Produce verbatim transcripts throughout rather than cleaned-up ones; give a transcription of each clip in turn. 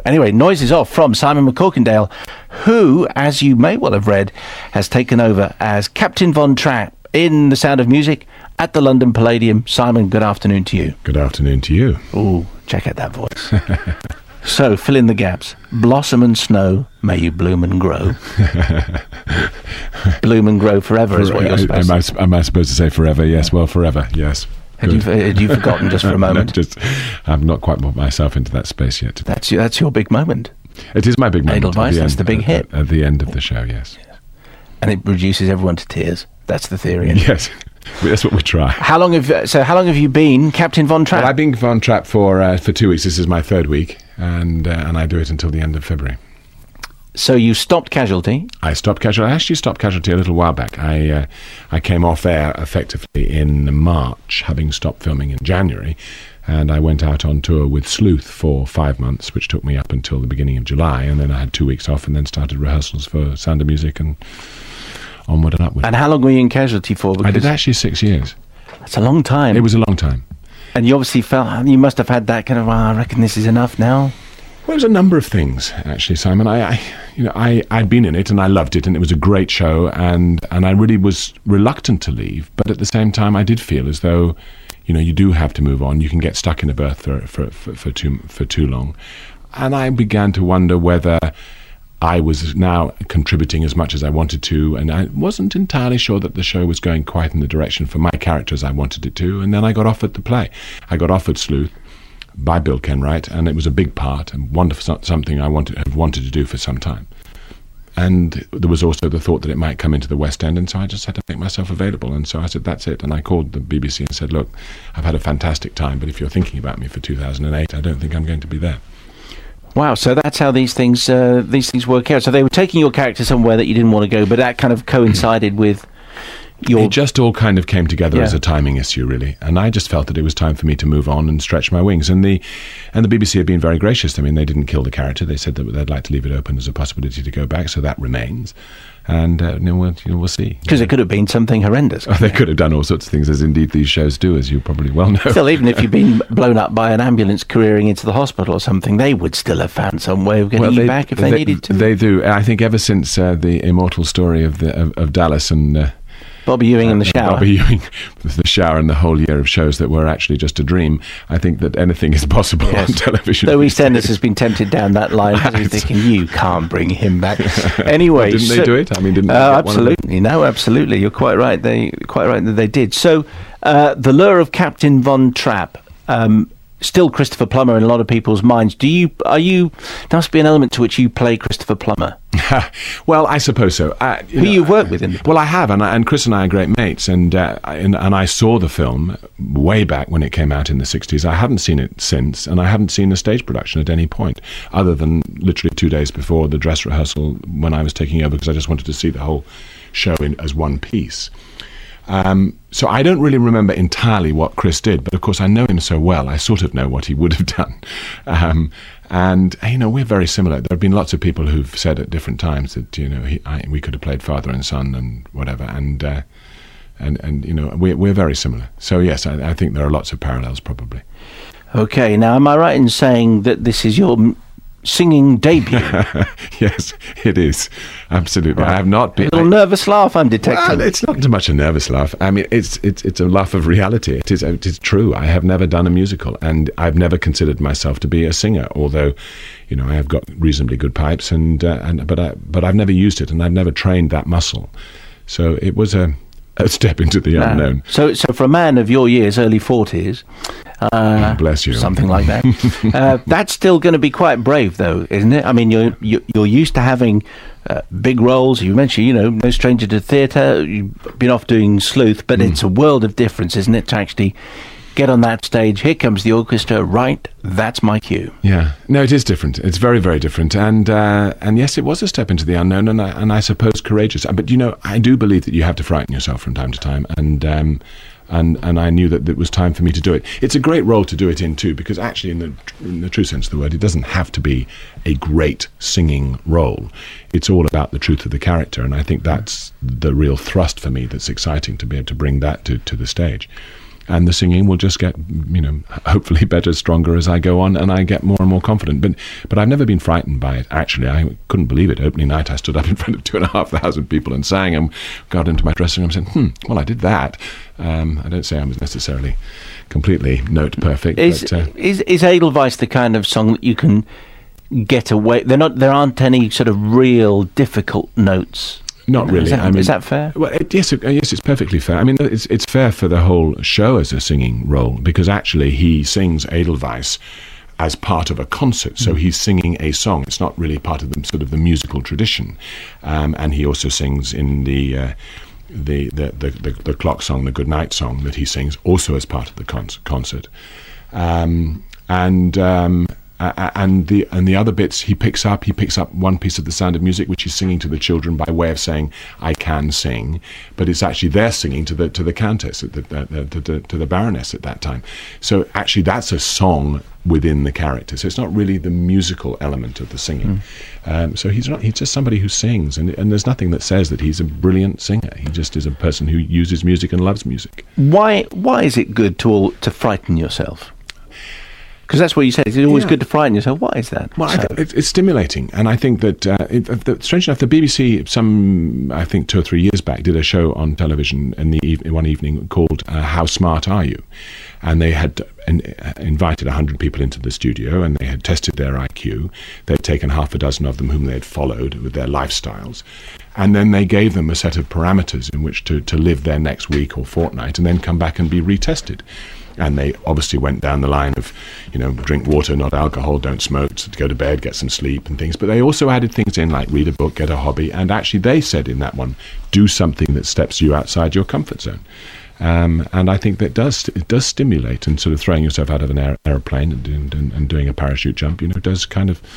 Anyway, Noises Off from Simon McCorkindale, who, as you may well have read, has taken over as Captain Von Trapp in The Sound of Music at the London Palladium. Simon, good afternoon to you. Good afternoon to you. Ooh, check out that voice. So, fill in the gaps. Blossom and snow, may you bloom and grow. Bloom and grow forever for, is what you're supposed am to I, am I supposed to say forever? Yes, well, forever, yes. Had you, had you forgotten just for a moment? no, just, I've not quite put myself into that space yet. That's your, that's your big moment. It is my big moment. Edelweiss, that's the big at, hit. At, at the end of the show, yes. yes. And it reduces everyone to tears. That's the theory. Yes, that's what we try. How long have so? How long have you been Captain Von Trapp? Well, I've been Von Trapp for uh, for two weeks. This is my third week, and uh, and I do it until the end of February. So you stopped Casualty? I stopped Casualty. I actually stopped Casualty a little while back. I uh, I came off air effectively in March, having stopped filming in January, and I went out on tour with Sleuth for five months, which took me up until the beginning of July, and then I had two weeks off, and then started rehearsals for Sound of Music and onward and upward. And how long were you in Casualty for? Because I did actually six years. That's a long time. It was a long time. And you obviously felt, you must have had that kind of, oh, I reckon this is enough now. Well, it was a number of things, actually, Simon. I, I you know, I, I'd been in it and I loved it and it was a great show and, and I really was reluctant to leave. But at the same time, I did feel as though, you know, you do have to move on. You can get stuck in a berth for, for, for, for, too, for too long. And I began to wonder whether I was now contributing as much as I wanted to, and I wasn't entirely sure that the show was going quite in the direction for my character as I wanted it to, and then I got offered the play. I got offered Sleuth by Bill Kenwright, and it was a big part, and wonderful, something I wanted, have wanted to do for some time. And there was also the thought that it might come into the West End, and so I just had to make myself available, and so I said, that's it. And I called the B B C and said, look, I've had a fantastic time, but if you're thinking about me for two thousand eight, I don't think I'm going to be there. Wow, so that's how these things uh, these things work out. So they were taking your character somewhere that you didn't want to go, but that kind of coincided with your... It just all kind of came together yeah. as a timing issue, really. And I just felt that it was time for me to move on and stretch my wings. And the and the B B C have been very gracious. I mean, they didn't kill the character. They said that they'd like to leave it open as a possibility to go back, so that remains. And uh, you know, we'll, you know, we'll see. Because it could have been something horrendous. Oh, they could have done all sorts of things, as indeed these shows do, as you probably well know. Still, even if you've been blown up by an ambulance careering into the hospital or something, they would still have found some way of getting well, you they, back if they, they needed to. They do. I think ever since uh, the immortal story of the of, of Dallas and... Uh, Bobby Ewing uh, in the shower. Bobby Ewing, the shower and the whole year of shows that were actually just a dream. I think that anything is possible yes. on television. Though EastEnders has been tempted down that line, he's thinking, you can't bring him back. Anyway. Well, didn't so, they do it? I mean, didn't uh, they get absolutely. One of No, absolutely. You're quite right. They quite right that they did. So, uh, the lure of Captain Von Trapp, um, still Christopher Plummer in a lot of people's minds. Do you, are you, there must be an element to which you play Christopher Plummer. Well, I suppose so. Uh, you Who know, you've worked with in the Well, I have, and, I, and Chris and I are great mates, and, uh, and and I saw the film way back when it came out in the sixties. I haven't seen it since, and I haven't seen a stage production at any point, other than literally two days before the dress rehearsal when I was taking over, because I just wanted to see the whole show in as one piece. Um, so I don't really remember entirely what Chris did, but of course I know him so well, I sort of know what he would have done. Um, and, you know, we're very similar. There have been lots of people who've said at different times that, you know, he, I, we could have played father and son and whatever. And, uh, and, and you know, we're, we're very similar. So, yes, I, I think there are lots of parallels, probably. Okay, now, am I right in saying that this is your... M- singing debut? Yes, it is. Absolutely. Right. I have not been... A little I, nervous laugh I'm detecting. Well, it's not so much a nervous laugh. I mean, it's it's it's a laugh of reality. It is it is true. I have never done a musical, and I've never considered myself to be a singer, although, you know, I have got reasonably good pipes, and uh, and but I but I've never used it, and I've never trained that muscle. So it was a, a step into the no. unknown. So so for a man of your years, early forties... Uh, oh, bless you. Something like that. uh, that's still going to be quite brave, though, isn't it? I mean, you're you're used to having uh, big roles. You mentioned, you know, no stranger to theatre. You've been off doing Sleuth, but mm. it's a world of difference, isn't it, to actually get on that stage. Here comes the orchestra. Right, that's my cue. Yeah, no, it is different. It's very, very different. And uh, and yes, it was a step into the unknown, and I, and I suppose courageous. But you know, I do believe that you have to frighten yourself from time to time, and. Um, And and I knew that it was time for me to do it. It's a great role to do it in too, because actually, in the in the true sense of the word, it doesn't have to be a great singing role. It's all about the truth of the character, and I think that's the real thrust for me. That's exciting to be able to bring that to, to the stage. and the singing will just get, you know, hopefully better, stronger as I go on, and I get more and more confident. But but I've never been frightened by it. Actually, I couldn't believe it. Opening night, I stood up in front of two and a half thousand people and sang, and got into my dressing room and said, "Hmm, well, I did that." Um, I don't say I was necessarily completely note perfect. Is but, uh, is is Edelweiss the kind of song that you can get away? They're not. There aren't any sort of real difficult notes. Not really. Is that, I mean, is that fair? Well, it, yes, it, yes, it's perfectly fair. I mean, it's it's fair for the whole show as a singing role, because actually he sings Edelweiss as part of a concert, so he's singing a song. It's not really part of the sort of the musical tradition, um, and he also sings in the. Uh, The, the, the, the, the clock song, the Goodnight song that he sings, also as part of the con- concert, um, and um, uh, and the and the other bits he picks up. He picks up one piece of The Sound of Music, which he's singing to the children by way of saying, "I can sing," but it's actually they're singing to the to the Countess, at the, the, to, the, to the Baroness at that time. So actually, that's a song within the character. So it's not really the musical element of the singing. Mm. Um, so he's not. He's just somebody who sings, and and there's nothing that says that he's a brilliant singer. He just is a person who uses music and loves music. Why Why is it good to all, to frighten yourself? Because that's what you said. It's always yeah. good to frighten yourself. Why is that? Well, so? I th- it, it's stimulating, and I think that, uh, it, the, strange enough, the B B C, some I think two or three years back, did a show on television in the eve- one evening called uh, "How Smart Are You?" And they had in, uh, invited a hundred people into the studio, and they had tested their I Q. They'd taken half a dozen of them whom they had followed with their lifestyles, and then they gave them a set of parameters in which to, to live their next week or fortnight, and then come back and be retested. And they obviously went down the line of, you know, drink water, not alcohol, don't smoke, go to bed, get some sleep and things. But they also added things in like read a book, get a hobby. And actually they said in that one, do something that steps you outside your comfort zone. Um, and I think that does it does stimulate, and sort of throwing yourself out of an aer- aeroplane and, and, and doing a parachute jump, you know, does kind of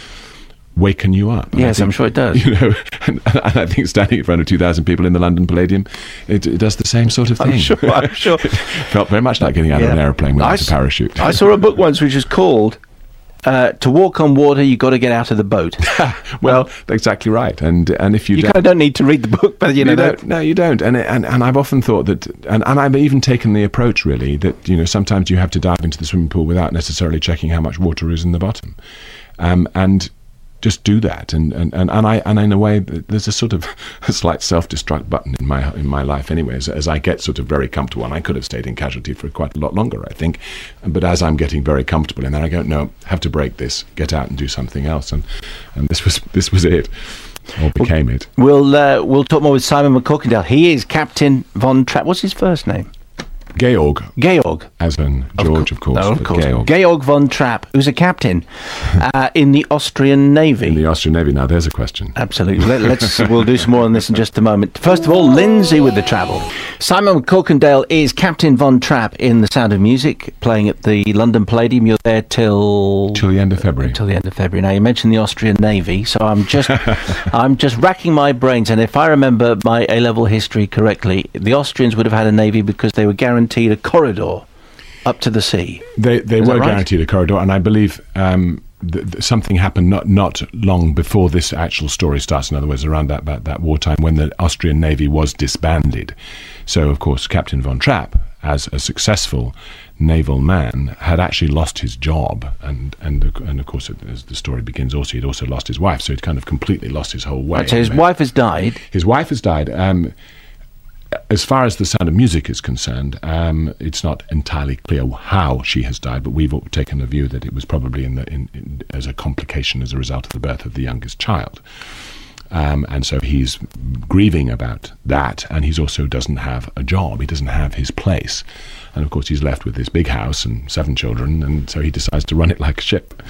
waken you up. Yes, think, I'm sure it does. You know, and, and I think standing in front of two thousand people in the London Palladium, it, it does the same sort of thing. I'm sure. I'm sure. It felt very much like getting out yeah. of an aeroplane without I a parachute. I saw a book once which is called uh, "To Walk on Water, You Got to Get Out of the Boat." Well, exactly right. And and if you, you don't, kind of don't need to read the book, but you know, you don't, no, you don't. And and and I've often thought that, and, and I've even taken the approach really that, you know, sometimes you have to dive into the swimming pool without necessarily checking how much water is in the bottom, um, and. Just do that, and, and, and, and I and in a way there's a sort of a slight self-destruct button in my in my life anyway. As, as I get sort of very comfortable, and I could have stayed in casualty for quite a lot longer, I think. But as I'm getting very comfortable in there, I go, no, have to break this, get out and do something else, and and this was this was it, or became it. We'll uh, we'll talk more with Simon McCorkindale. He is Captain Von Trapp. What's his first name? Georg. Georg. As in George, of, co- of course. No, of course. Georg. Georg von Trapp, who's a captain uh, in the Austrian Navy. In the Austrian Navy. Now, there's a question. Absolutely. Let, let's. We'll do some more on this in just a moment. First of all, Lindsay with the travel. Simon McCorkindale is Captain Von Trapp in The Sound of Music, playing at the London Palladium. You're there till... Till the end of February. Till the end of February. Now, you mentioned the Austrian Navy, so I'm just I'm just racking my brains, and if I remember my A-level history correctly, the Austrians would have had a navy because they were guaranteed a corridor up to the sea. They they Is were right? guaranteed a corridor, and I believe um, th- th- something happened not not long before this actual story starts. In other words, around that, that that wartime when the Austrian Navy was disbanded. So, of course, Captain Von Trapp, as a successful naval man, had actually lost his job, and and and of course, as the story begins, also he'd also lost his wife. So he'd kind of completely lost his whole way. Right, so his wife has died. His wife has died. Um, As far as The Sound of Music is concerned, um, it's not entirely clear how she has died, but we've taken a view that it was probably in the in, in, as a complication as a result of the birth of the youngest child. Um, and so he's grieving about that, and he also doesn't have a job. He doesn't have his place. And of course he's left with this big house and seven children, and so he decides to run it like a ship.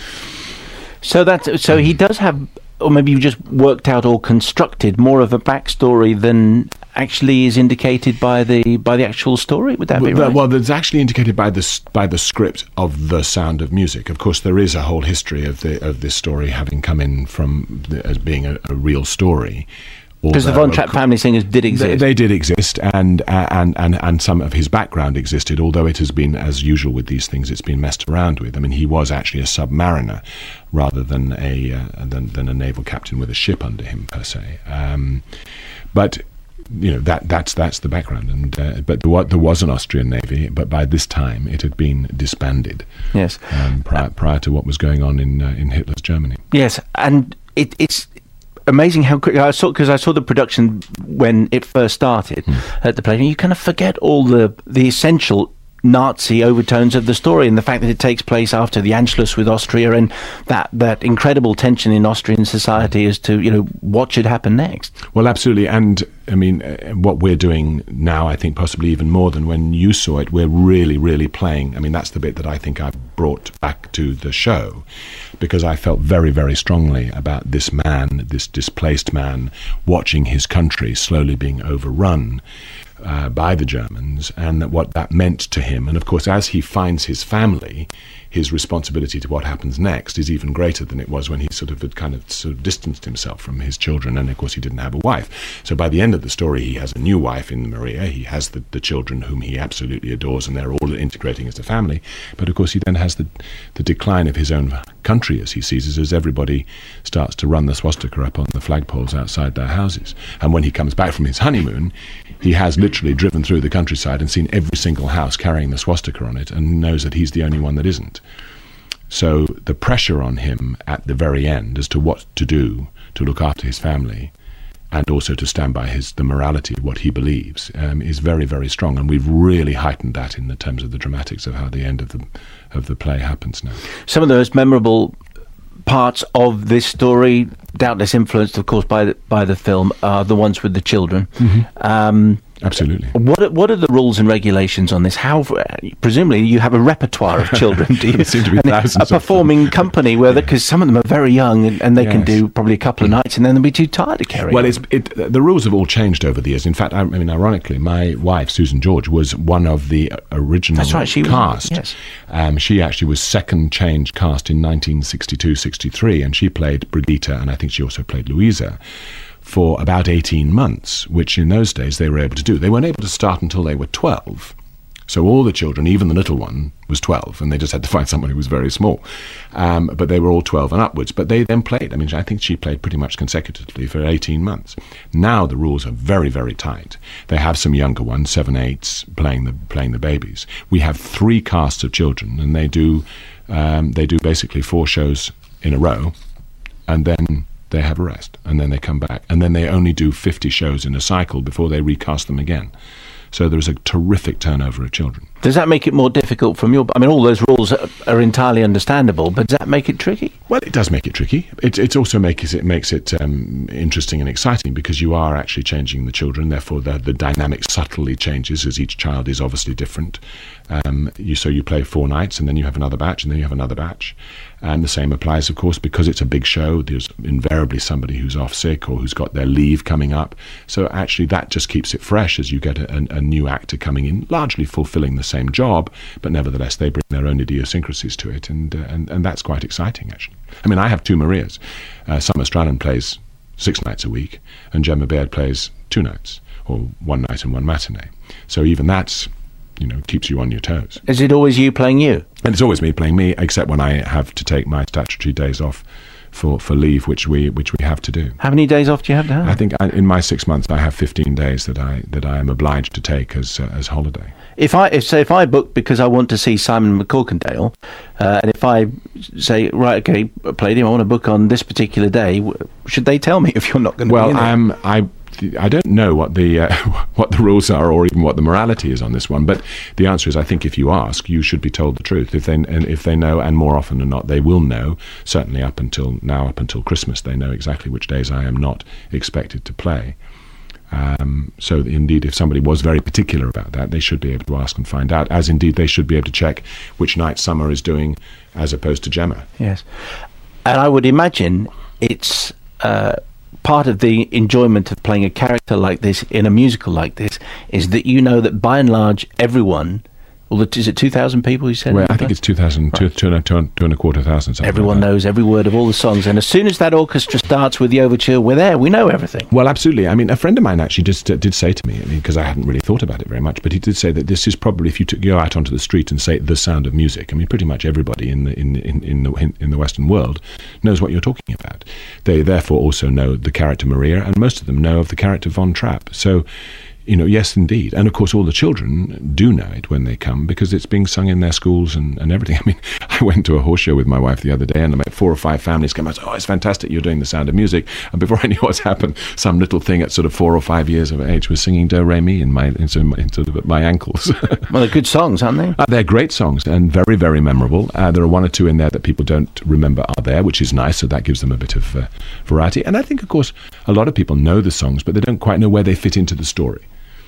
So that so he does have, or maybe you just worked out or constructed more of a backstory than actually is indicated by the by the actual story. Would that be well, right? Well, that's actually indicated by the by the script of The Sound of Music. Of course, there is a whole history of the of this story having come in from the, as being a, a real story. Because the Von Trapp family singers did exist. They, they did exist, and, uh, and and and some of his background existed, although it has been, as usual with these things, it's been messed around with. I mean, he was actually a submariner rather than a uh, than, than a naval captain with a ship under him, per se. Um, but you know, that that's that's the background. And uh, but there was, there was an Austrian Navy, but by this time it had been disbanded. Yes, um, prior, prior to what was going on in uh, in Hitler's Germany. Yes, and it, it's amazing how quick I saw, because I saw the production when it first started mm. at the play, and you kind of forget all the the essential Nazi overtones of the story, and the fact that it takes place after the Anschluss with Austria, and that that incredible tension in Austrian society as to, you know, what should happen next. Well, absolutely. And I mean, uh, what we're doing now, I think possibly even more than when you saw it, we're really, really playing. I mean, that's the bit that I think I've brought back to the show, because I felt very, very strongly about this man, this displaced man, watching his country slowly being overrun Uh, by the Germans, and that what that meant to him. And of course, as he finds his family, his responsibility to what happens next is even greater than it was when he sort of had kind of sort of distanced himself from his children, and of course he didn't have a wife. So by the end of the story, he has a new wife in Maria, he has the, the children whom he absolutely adores, and they're all integrating as a family. But of course he then has the, the decline of his own country, as he sees it, as everybody starts to run the swastika up on the flagpoles outside their houses. And when he comes back from his honeymoon, he has literally driven through the countryside and seen every single house carrying the swastika on it, and knows that he's the only one that isn't. So the pressure on him at the very end as to what to do to look after his family, and also to stand by his the morality of what he believes, um, is very, very strong. And we've really heightened that in the terms of the dramatics of how the end of the of the play happens now. Some of the most memorable parts of this story, doubtless influenced, of course, by the, by the film, are the ones with the children. Mm-hmm. Um, Absolutely. What are, what are the rules and regulations on this? How, presumably, you have a repertoire of children, do you? There seem to be thousands a performing company, where because some of them are very young, and, and they yes. can do probably a couple of nights, and then they'll be too tired to carry well, on. It's, it, the rules have all changed over the years. In fact, I, I mean, ironically, my wife, Susan George, was one of the original That's right, she cast. Was, yes. Um, she actually was second change cast in nineteen sixty-two sixty-three, and she played Brigitte, and I think she also played Louisa, for about eighteen months, which in those days they were able to do. They weren't able to start until they were twelve. So all the children, even the little one, was twelve, and they just had to find someone who was very small. Um, but they were all twelve and upwards. But they then played. I mean, I think she played pretty much consecutively for eighteen months. Now the rules are very, very tight. They have some younger ones, seven, eights, playing the playing the babies. We have three casts of children, and they do um, they do basically four shows in a row, and then they have a rest, and then they come back, and then they only do fifty shows in a cycle before they recast them again. So there's a terrific turnover of children. Does that make it more difficult from your... I mean, all those rules are, are entirely understandable, but does that make it tricky? Well, it does make it tricky. It, it also makes it makes it um, interesting and exciting, because you are actually changing the children. Therefore, the, the dynamic subtly changes, as each child is obviously different. Um, you, so you play four nights, and then you have another batch, and then you have another batch. And the same applies, of course, because it's a big show. There's invariably somebody who's off sick or who's got their leave coming up. So actually that just keeps it fresh as you get a, a, a new actor coming in, largely fulfilling the same job, but nevertheless they bring their own idiosyncrasies to it, and uh, and, and that's quite exciting, actually. I mean, I have two Marias. Uh, Summer Strallen plays six nights a week, and Gemma Baird plays two nights, or one night and one matinee. So even that's, you know, keeps you on your toes. Is it always you playing you? And it's always me playing me, except when I have to take my statutory days off for, for leave, which we which we have to do. How many days off do you have to have? I think I, in my six months I have fifteen days that I that I am obliged to take as uh, as holiday. If I if, say if I book because I want to see Simon McCorkindale, uh, and if I say, right, okay, Palladium, I want to book on this particular day, should they tell me if you're not going to well, be in there? Well, I I don't know what the uh, what the rules are, or even what the morality is on this one. But the answer is, I think if you ask, you should be told the truth. If they and if they know, and more often than not, they will know. Certainly up until now, up until Christmas, they know exactly which days I am not expected to play. Um, so indeed, if somebody was very particular about that, they should be able to ask and find out, as indeed they should be able to check which night Summer is doing as opposed to Gemma. Yes. And I would imagine it's uh, part of the enjoyment of playing a character like this in a musical like this is that you know that by and large everyone Well, is it two thousand people, you said? Well, I think it's two thousand, right. two, two, and, two, two and a quarter thousand. Everyone like knows every word of all the songs. And as soon as that orchestra starts with the overture, we're there. We know everything. Well, absolutely. I mean, a friend of mine actually just uh, did say to me, because I, mean, I hadn't really thought about it very much, but he did say that this is probably, if you took, go out onto the street and say The Sound of Music, I mean, pretty much everybody in the, in, in, in, the, in, in the Western world knows what you're talking about. They therefore also know the character Maria, and most of them know of the character Von Trapp. So, you know, yes, indeed. And, of course, all the children do know it when they come because it's being sung in their schools and, and everything. I mean, I went to a horse show with my wife the other day and about four or five families came out and said, oh, it's fantastic, you're doing The Sound of Music. And before I knew what's happened, some little thing at sort of four or five years of age was singing Do-Re-Mi in my, into my, into my ankles. Well, they're good songs, aren't they? Uh, they're great songs and very, very memorable. Uh, there are one or two in there that people don't remember are there, which is nice, so that gives them a bit of uh, variety. And I think, of course, a lot of people know the songs, but they don't quite know where they fit into the story.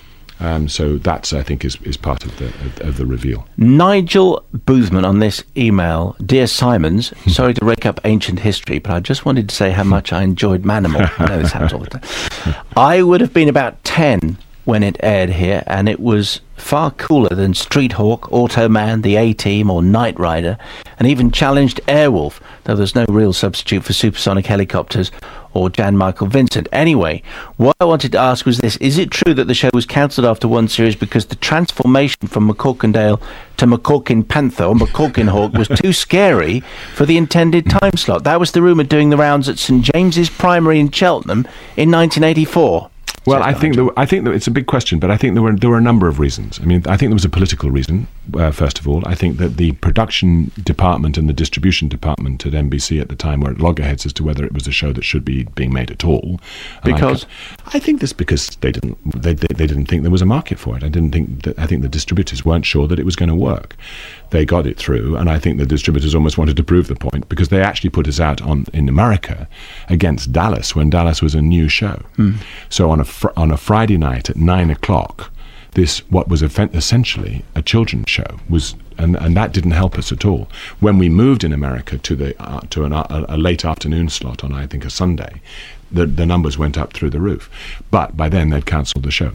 Um, so that's, I think, is, is part of the of, of the reveal. Nigel Boothman on this email. Dear Simons, sorry to rake up ancient history, but I just wanted to say how much I enjoyed Manimal. I know this happens all the time. I would have been about ten when it aired here, and it was far cooler than Street Hawk, Automan, The A-Team, or Knight Rider, and even challenged Airwolf, though there's no real substitute for Supersonic Helicopters or Jan Michael Vincent. Anyway, what I wanted to ask was this. Is it true that the show was cancelled after one series because the transformation from McCorkindale to McCorkin Panther or McCorkin Hawk was too scary for the intended time slot? That was the rumour doing the rounds at St James's Primary in Cheltenham in nineteen eighty-four. Well, I think there, I think that it's a big question, but I think there were there were a number of reasons. I mean, I think there was a political reason. Uh, first of all, I think that the production department and the distribution department at N B C at the time were at loggerheads as to whether it was a show that should be being made at all. Because I, I think this because they didn't they, they they didn't think there was a market for it. I didn't think that I think the distributors weren't sure that it was going to work. They got it through, and I think the distributors almost wanted to prove the point because they actually put us out on in America against Dallas when Dallas was a new show. Mm. So on a fr- on a Friday night at nine o'clock, this what was essentially a children's show was, and and that didn't help us at all. When we moved in America to the uh, to an, a, a late afternoon slot on I think a Sunday, the the numbers went up through the roof. But by then they'd cancelled the show.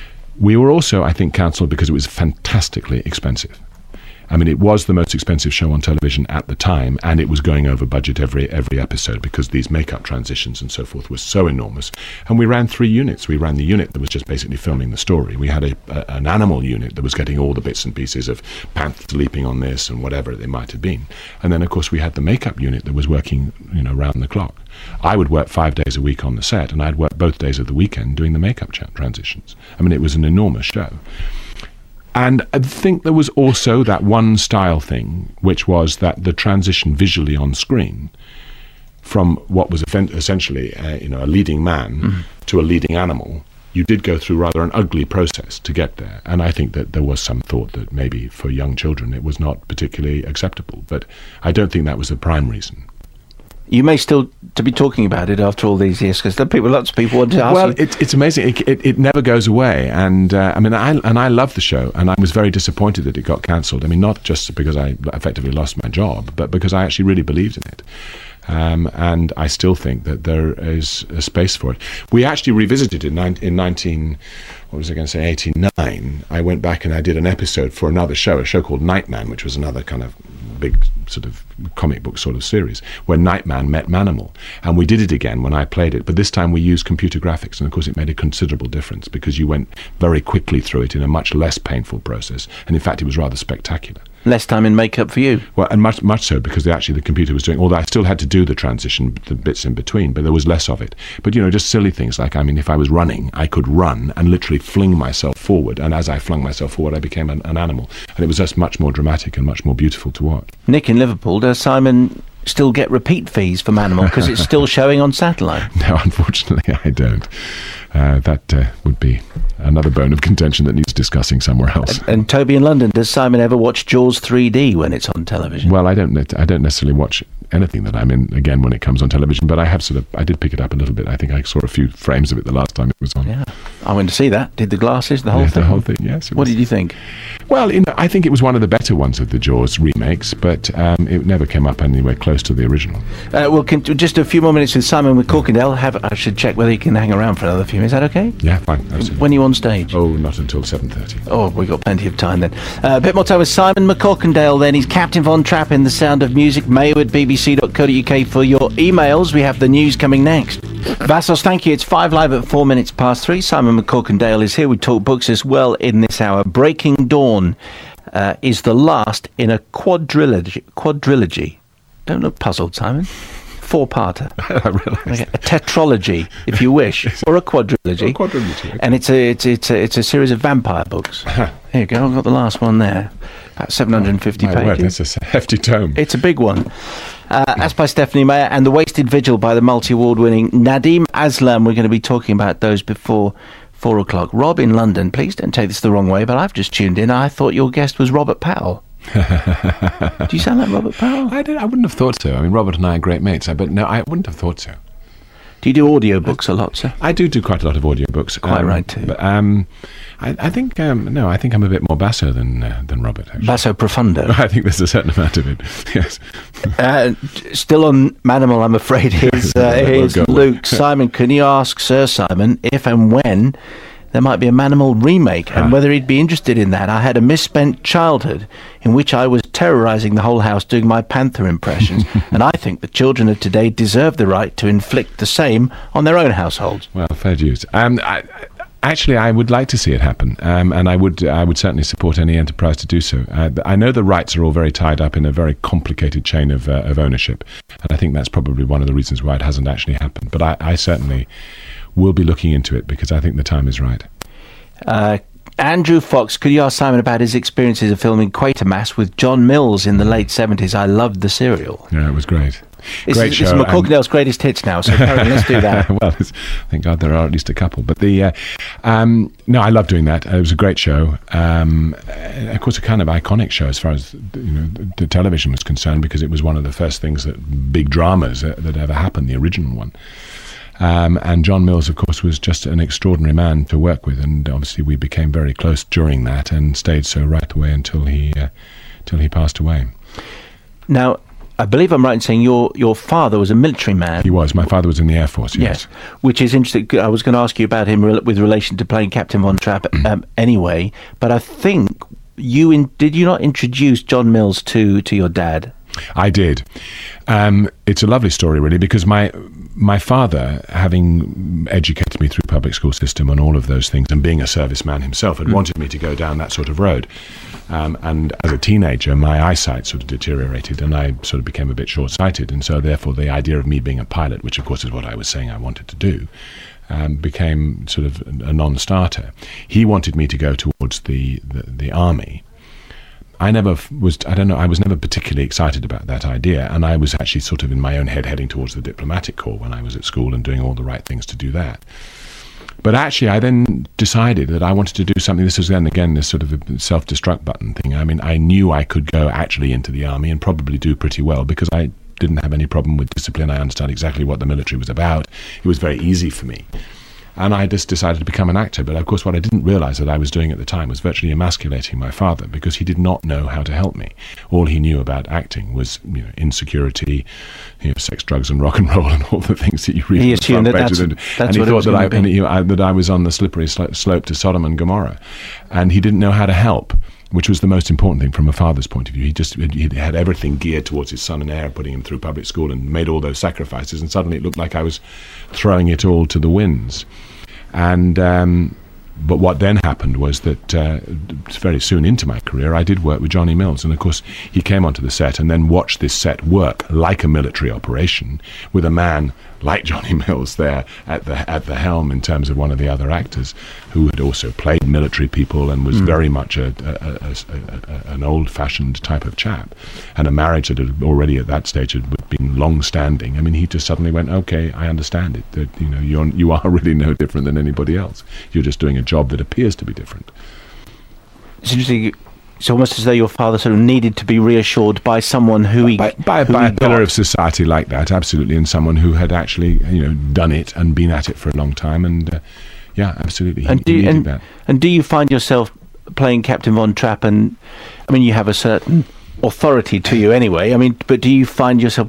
We were also, I think, cancelled because it was fantastically expensive. I mean, it was the most expensive show on television at the time, and it was going over budget every every episode because these makeup transitions and so forth were so enormous. And we ran three units. We ran the unit that was just basically filming the story. We had a, a an animal unit that was getting all the bits and pieces of panthers leaping on this and whatever they might have been. And then, of course, we had the makeup unit that was working, you know, round the clock. I would work five days a week on the set, and I'd work both days of the weekend doing the makeup cha- transitions. I mean, it was an enormous show. And I think there was also that one style thing, which was that the transition visually on screen from what was essentially a, you know, a leading man mm-hmm. to a leading animal, you did go through rather an ugly process to get there. And I think that there was some thought that maybe for young children it was not particularly acceptable. But I don't think that was the prime reason. You may still to be talking about it after all these years, because people, lots of people want to ask well, you. It, it's amazing. It, it, it never goes away, and uh, I mean, I and I love the show, and I was very disappointed that it got cancelled. I mean, not just because I effectively lost my job, but because I actually really believed in it. Um, and I still think that there is a space for it. We actually revisited it in, in nineteen, what was I going to say, eighty-nine. I went back and I did an episode for another show, a show called Nightman, which was another kind of big sort of comic book sort of series, where Nightman met Manimal. And we did it again when I played it, but this time we used computer graphics, and of course it made a considerable difference because you went very quickly through it in a much less painful process, and in fact it was rather spectacular. Less time in makeup for you. Well, and much much so because they actually the computer was doing, although I still had to do the transition, the bits in between, but there was less of it. But, you know, just silly things like, I mean, if I was running, I could run and literally fling myself forward, and as I flung myself forward, I became an, an animal. And it was just much more dramatic and much more beautiful to watch. Nick in Liverpool, does Simon still get repeat fees from Manimal because it's still showing on satellite? No, unfortunately I don't. Uh, that uh, would be another bone of contention that needs discussing somewhere else. And, and Toby in London, does Simon ever watch Jaws three D when it's on television? Well, I don't. I don't necessarily watch anything that I'm in again when it comes on television, but I have sort of, I did pick it up a little bit. I think I saw a few frames of it the last time it was on. Yeah, I went to see that. Did the glasses, the whole yeah, thing? The whole thing, yes. What did you think? Well, you know, I think it was one of the better ones of the Jaws remakes, but um, it never came up anywhere close to the original. Uh, we'll con- just a few more minutes with Simon McCorkindale. Have I should check whether he can hang around for another few minutes. Is that okay? Yeah, fine. Absolutely. When are you on stage? Oh, not until seven thirty. Oh, we've got plenty of time then. Uh, a bit more time with Simon McCorkindale then. He's Captain Von Trapp in The Sound of Music. Mayo at b b c dot co dot u k for your emails. We have the news coming next. Vassos, thank you. It's five live at four minutes past three. Simon McCorkindale is here. We talk books as well in this hour. Breaking Dawn uh, is the last in a quadrilogy. Quadrilogy. Don't look puzzled, Simon. Four-parter. I realise. Okay, a tetralogy, if you wish, or a quadrilogy. A quadrilogy. Okay. And it's a it's it's a, it's a series of vampire books. Here you go. I've got the last one there. About seven hundred fifty My pages. word, that's a hefty tome. It's a big one. Uh, that's by Stephanie Meyer, and The Wasted Vigil by the multi-award winning Nadim Aslam. We're going to be talking about those before four o'clock. Rob in London, please don't take this the wrong way, but I've just tuned in. I thought your guest was Robert Powell. Do you sound like Robert Powell? I, did, I wouldn't have thought so. I mean, Robert and I are great mates, but no, I wouldn't have thought so. Do you do audiobooks a lot, sir? I do do quite a lot of audiobooks. Quite um, right, too. But, um, I, I think, um, no, I think I'm a bit more basso than uh, than Robert, actually. Basso profundo. I think there's a certain amount of it, yes. Uh, still on Manimal, I'm afraid, is, uh, is Luke. Simon, can you ask Sir Simon if and when there might be a Manimal remake, and whether he'd be interested in that? I had a misspent childhood in which I was terrorising the whole house doing my Panther impressions, and I think the children of today deserve the right to inflict the same on their own households. Well, fair dues. Um, I, actually, I would like to see it happen, um, and I would I would certainly support any enterprise to do so. Uh, I know the rights are all very tied up in a very complicated chain of, uh, of ownership, and I think that's probably one of the reasons why it hasn't actually happened. But I, I certainly will be looking into it because I think the time is right. Uh, Andrew Fox, could you ask Simon about his experiences of filming Quatermass with John Mills in the late seventies? I loved the serial. Yeah, it was great. This Great is, show. This is McCorkindale's greatest hits now, so Karen, let's do that. Well, it's, thank God there are at least a couple. But the uh, um, no, I love doing that. It was a great show. Um, of course, a kind of iconic show as far as you know the, the television was concerned, because it was one of the first things that big dramas that, that ever happened. The original one. Um, and John Mills, of course, was just an extraordinary man to work with, and obviously we became very close during that, and stayed so right away until he, uh, till he passed away. Now, I believe I'm right in saying your your father was a military man. He was. My father was in the Air Force. Yes, yes, which is interesting. I was going to ask you about him re- with relation to playing Captain Von Trapp um, anyway, but I think you in, did you not introduce John Mills to to your dad? I did. Um, it's a lovely story, really, because my my father, having educated me through public school system and all of those things, and being a serviceman himself, had mm. wanted me to go down that sort of road. Um, and as a teenager, my eyesight sort of deteriorated, and I sort of became a bit short-sighted. And so, therefore, the idea of me being a pilot, which, of course, is what I was saying I wanted to do, um, became sort of a non-starter. He wanted me to go towards the, the, the army. I never was, I don't know, I was never particularly excited about that idea, and I was actually sort of in my own head heading towards the diplomatic corps when I was at school and doing all the right things to do that. But actually, I then decided that I wanted to do something. This was then, again, this sort of a self-destruct button thing. I mean, I knew I could go actually into the army and probably do pretty well because I didn't have any problem with discipline. I understood exactly what the military was about. It was very easy for me. And I just decided to become an actor. But of course, what I didn't realize that I was doing at the time was virtually emasculating my father, because he did not know how to help me. All he knew about acting was, you know, insecurity, you know, sex, drugs, and rock and roll, and all the things that you read. He assumed that that's, and, that's and he what thought that I, be. and he, I, that I was on the slippery slope to Sodom and Gomorrah, and he didn't know how to help, which was the most important thing from a father's point of view. He just he had everything geared towards his son and heir, putting him through public school and made all those sacrifices, and suddenly it looked like I was throwing it all to the winds. And um, but what then happened was that uh, very soon into my career, I did work with Johnny Mills, and of course he came onto the set and then watched this set work like a military operation with a man like Johnny Mills there at the at the helm in terms of one of the other actors who had also played military people and was mm. very much a, a, a, a, a, an old-fashioned type of chap, and a marriage that had already at that stage had been long-standing. I mean, he just suddenly went, okay, I understand it, that you know you're you are really no different than anybody else. You're just doing a job that appears to be different. It's interesting. It's almost as though your father sort of needed to be reassured by someone who he... By, by, who by he a pillar got. of society like that, absolutely, and someone who had actually, you know, done it and been at it for a long time, and, uh, yeah, absolutely, he, And do, he you, needed and, that. and do you find yourself playing Captain Von Trapp, and, I mean, you have a certain authority to you anyway, I mean, but do you find yourself...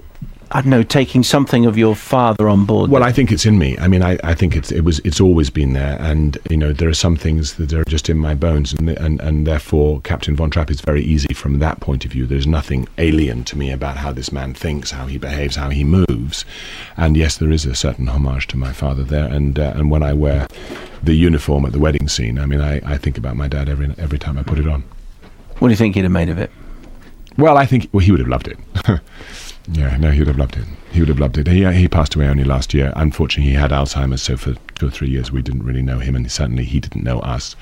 I don't know, taking something of your father on board? Well, I think it's in me. I mean, I, I think it's it was it's always been there, and you know, there are some things that are just in my bones, and and and therefore, Captain Von Trapp is very easy from that point of view. There's nothing alien to me about how this man thinks, how he behaves, how he moves, and yes, there is a certain homage to my father there. And uh, and when I wear the uniform at the wedding scene, I mean, I, I think about my dad every every time I put it on. What do you think he'd have made of it? Well, I think well, he would have loved it. Yeah, no, he would have loved it. He would have loved it. He he passed away only last year. Unfortunately, he had Alzheimer's, so for two or three years we didn't really know him, and certainly he didn't know us.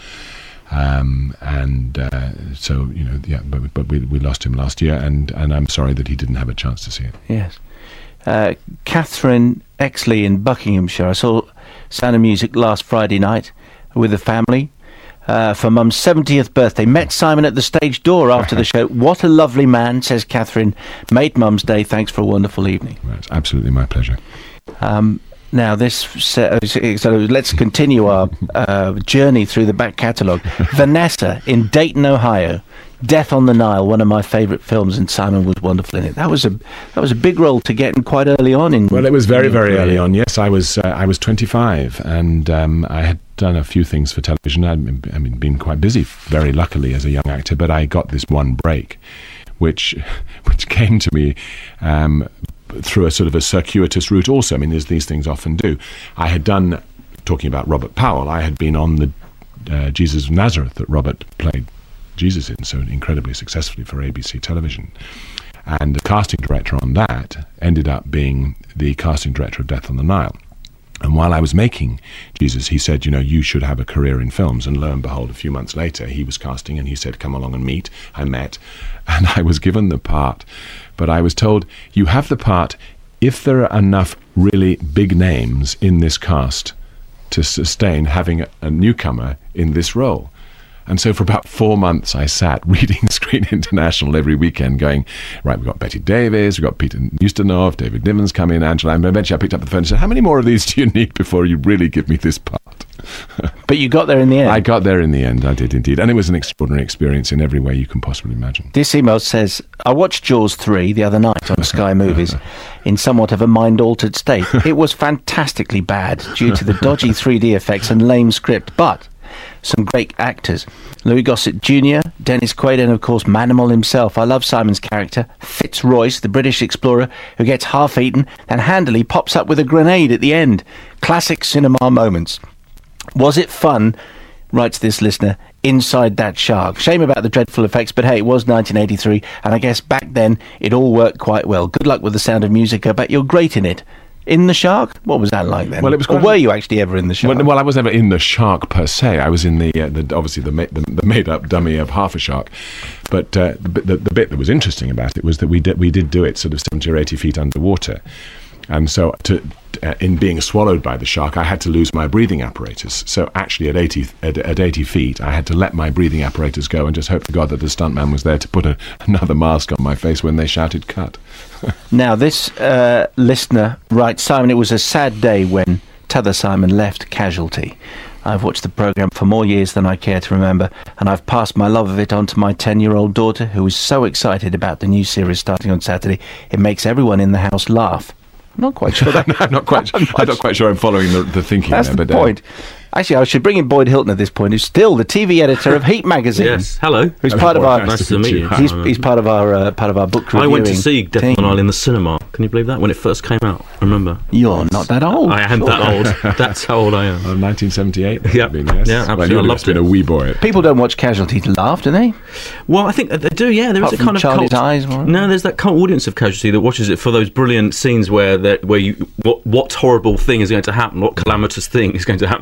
Um, and uh, so, you know, yeah, but, but we we lost him last year, and, and I'm sorry that he didn't have a chance to see it. Yes. Uh, Catherine Exley in Buckinghamshire. I saw Sound of Music last Friday night with the family. Uh, for Mum's seventieth birthday. Met Simon at the stage door after the show. What a lovely man, says Catherine. Made Mum's day. Thanks for a wonderful evening. Well, it's absolutely my pleasure. Um, now, this so, so let's continue our uh, journey through the back catalogue. Vanessa in Dayton, Ohio. Death on the Nile, one of my favourite films, and Simon was wonderful in it. That was a that was a big role to get in quite early on. In well, it was very very career. early on. Yes, I was uh, I was twenty-five, and um, I had done a few things for television. I'd I mean, been quite busy, very luckily, as a young actor. But I got this one break, which which came to me um, through a sort of a circuitous route. Also, I mean, as these things often do, I had done talking about Robert Powell. I had been on the uh, Jesus of Nazareth that Robert played Jesus in so incredibly successfully for A B C television, and the casting director on that ended up being the casting director of Death on the Nile. And while I was making Jesus, he said, you know, you should have a career in films. And lo and behold, a few months later, he was casting, and he said, come along and meet. I met, and I was given the part, but I was told, you have the part if there are enough really big names in this cast to sustain having a, a newcomer in this role. And so for about four months, I sat reading Screen International every weekend going, right, we've got Betty Davis, we've got Peter Ustinov, David Niven's coming, Angela. And eventually I picked up the phone and said, how many more of these do you need before you really give me this part? But you got there in the end. I got there in the end, I did indeed. And it was an extraordinary experience in every way you can possibly imagine. This email says, I watched Jaws three the other night on Sky Movies in somewhat of a mind-altered state. It was fantastically bad due to the dodgy three D effects and lame script, but some great actors. Louis Gossett Junior, Dennis Quaid, and of course Manimal himself. I love Simon's character, Fitzroyce, the British explorer who gets half-eaten and handily pops up with a grenade at the end. Classic cinema moments. Was it fun, writes this listener, inside that shark? Shame about the dreadful effects, but hey, it was nineteen eighty-three, and I guess back then it all worked quite well. Good luck with The Sound of Music. I bet you're great in it. In the shark? What was that like then? Well, it was or were you actually ever in the shark? Well, well, I was never in the shark per se. I was in the, uh, the obviously the, ma- the the made-up dummy of half a shark. But uh, the, the the bit that was interesting about it was that we did we did do it sort of seventy or eighty feet underwater, and so to, uh, in being swallowed by the shark, I had to lose my breathing apparatus. So actually, at eighty at, at eighty feet, I had to let my breathing apparatus go and just hope to God that the stuntman was there to put a, another mask on my face when they shouted "cut." Now, this uh, listener writes, Simon, it was a sad day when T'other Simon left Casualty. I've watched the programme for more years than I care to remember, and I've passed my love of it on to my ten-year-old daughter, who is so excited about the new series starting on Saturday. It makes everyone in the house laugh. I'm not quite sure. That, I'm not quite. I'm not quite sure I'm following the, the thinking. That's there, the but, point. Uh, Actually, I should bring in Boyd Hilton at this point, who's still the T V editor of Heat magazine. Yes, hello. Who's Hello, part of Boyd. our? Nice to meet you. He's, he's part of our uh, part of our book reviewing. I went to see Death team. on the Nile in the cinema. Can you believe that? When it first came out, I remember. You're not that old. I am that old. That's how old I am. Of nineteen seventy-eight. Yeah. Been, yes. Yeah, absolutely. Well, you I would loved have been it. a wee boy. People don't watch Casualty to laugh, do they? Well, I think that they do. Yeah, there is Apart a from kind of Charlie's cult. Eyes, or- No, there's that cult audience of Casualty that watches it for those brilliant scenes where that where you what what horrible thing is going to happen, what calamitous thing is going to happen to this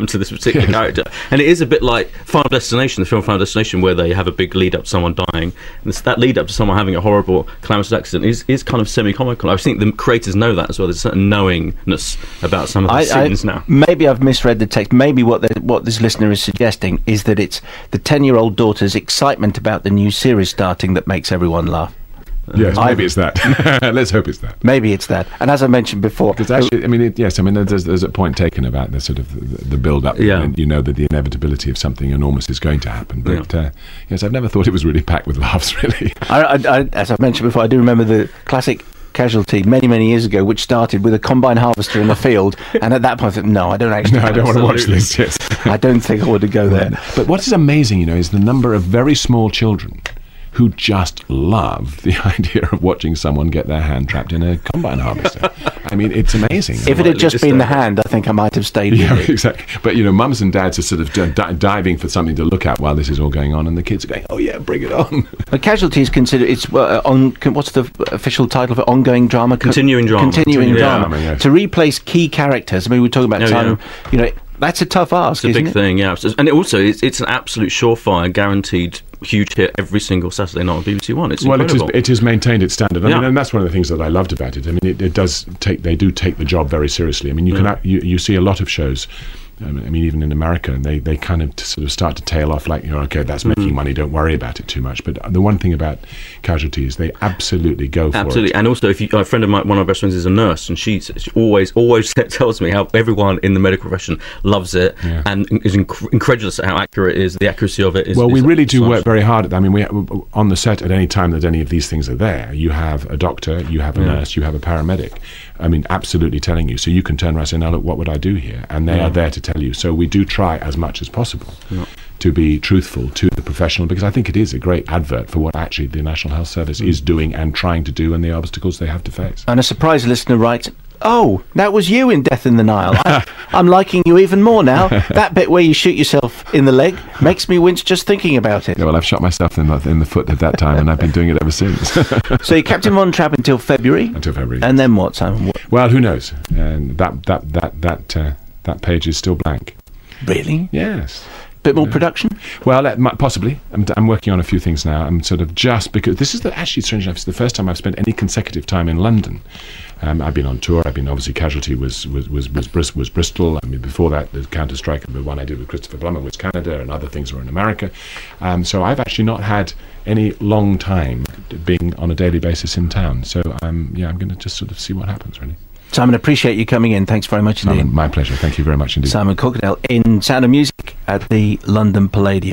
particular Yes. character. And it is a bit like Final Destination, the film Final Destination, where they have a big lead up to someone dying. And this, that lead up to someone having a horrible, calamitous accident is, is kind of semi-comical. I think the creators know that as well. There's a certain knowingness about some of the I, scenes I, now. Maybe I've misread the text. Maybe what the, what this listener is suggesting is that it's the ten-year-old daughter's excitement about the new series starting that makes everyone laugh. Yes, I- maybe it's that. Let's hope it's that. Maybe it's that. And as I mentioned before, Because actually, I mean, it, yes, I mean, there's, there's a point taken about the sort of the, the build-up, Yeah. and you know that the inevitability of something enormous is going to happen. But uh, yes, I've never thought it was really packed with laughs, really. I, I, I, as I've mentioned before, I do remember the classic Casualty many, many years ago, which started with a combine harvester in the field, and at that point, I thought, no, I don't actually. No, I don't want to watch Absolutely. this. Yes. I don't think I want to go there. But what is amazing, you know, is the number of very small children who just love the idea of watching someone get their hand trapped in a combine harvester. I mean, it's amazing. If it had just Slightly been the disturbing. hand, I think I might have stayed Yeah, with it. exactly. But, you know, mums and dads are sort of di- di- diving for something to look at while this is all going on, and the kids are going, oh, yeah, bring it on. A Casualty is considered. It's uh, on. con- What's the official title for ongoing drama? Co- Continuing drama. Continuing Continuing drama. drama, yes. To replace key characters. I mean, we were talking about Oh, time. yeah. You know, that's a tough ask. It's a isn't big it? thing, yeah. And it also, it's, it's an absolute surefire, guaranteed huge hit every single Saturday night on B B C One. It's Well, it is, incredible. it has maintained its standard. I Yeah. mean, and that's one of the things that I loved about it. I mean, it, it does take, they do take the job very seriously. I mean, you Yeah. can, you, you see a lot of shows, um, I mean, even in America, they, they kind of t- sort of start to tail off like, you know, okay, that's making Mm-hmm. money, don't worry about it too much. But the one thing about Casualty is they absolutely go for Absolutely, it. and also, if you, a friend of mine, one of my best friends, is a nurse, and she, she always, always tells me how everyone in the medical profession loves it Yeah. and is inc- incredulous at how accurate it is. The accuracy of it is. Well, we is really do astonishing. work very hard at that. I mean, we on the set at any time that any of these things are there, you have a doctor, you have a Yeah. nurse, you have a paramedic. I mean, absolutely telling you. So you can turn around and say, now look, what would I do here? And they Yeah. are there to tell you. So we do try as much as possible Yeah. to be truthful to the professional, because I think it is a great advert for what actually the National Health Service is doing and trying to do and the obstacles they have to face. And a surprise listener writes, "Oh, that was you in Death in the Nile. I, I'm liking you even more now. That bit where you shoot yourself in the leg makes me wince just thinking about it." Yeah, well, I've shot myself in the, in the foot at that time, and I've been doing it ever since. So you kept him on trap until February. Until February. And then what, Simon? What, Well, who knows? And that that that that uh, that page is still blank. really? Yes. Bit more production? Well, uh, mi- possibly. I'm, I'm working on a few things now. I'm sort of just because this is the, actually strange enough. It's the first time I've spent any consecutive time in London. Um, I've been on tour. I've been obviously Casualty was was was was, Bris- was Bristol. I mean, before that, the Counter Strike, the one I did with Christopher Plummer was Canada, and other things were in America. Um, so I've actually not had any long time being on a daily basis in town. So um, yeah, I'm going to just sort of see what happens, really. Simon, appreciate you coming in. Thanks very much indeed. Simon, my pleasure. Thank you very much indeed. Simon Cookdale in Sound of Music at the London Palladium.